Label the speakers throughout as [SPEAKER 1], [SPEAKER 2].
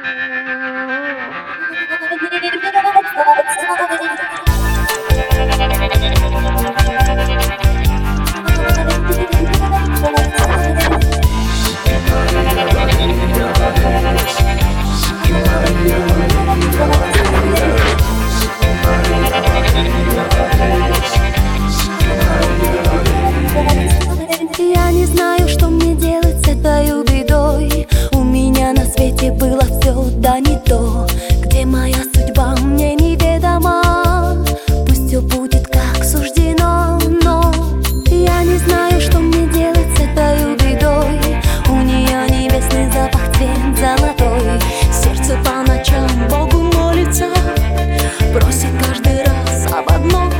[SPEAKER 1] Я не знаю, что мне делать с этой бедой. У меня на свете было все, да не то. Где моя судьба, мне неведома. Пусть все будет как суждено, но я не знаю, что мне делать с этой бедой. У нее небесный запах, цвет золотой. Сердце по ночам Богу молится, просит каждый раз об одном,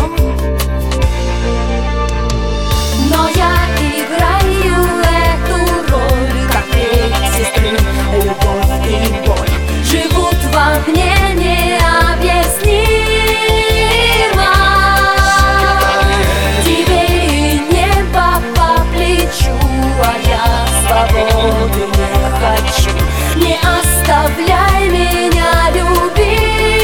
[SPEAKER 1] но я играю эту роль, как треть сестры. Любовь и боль живут во мне необъяснимо. Тебе и небо по плечу, а я свободы не хочу. Не оставляй меня, любимый.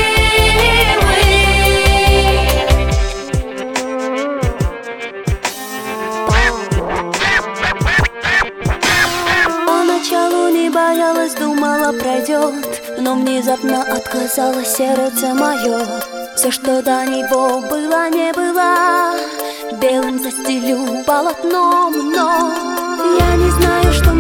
[SPEAKER 1] Поначалу не боялась, думала пройдет, но внезапно отказало сердце мое. Все, что до него было, не было, белым застелю полотном, но я не знаю, что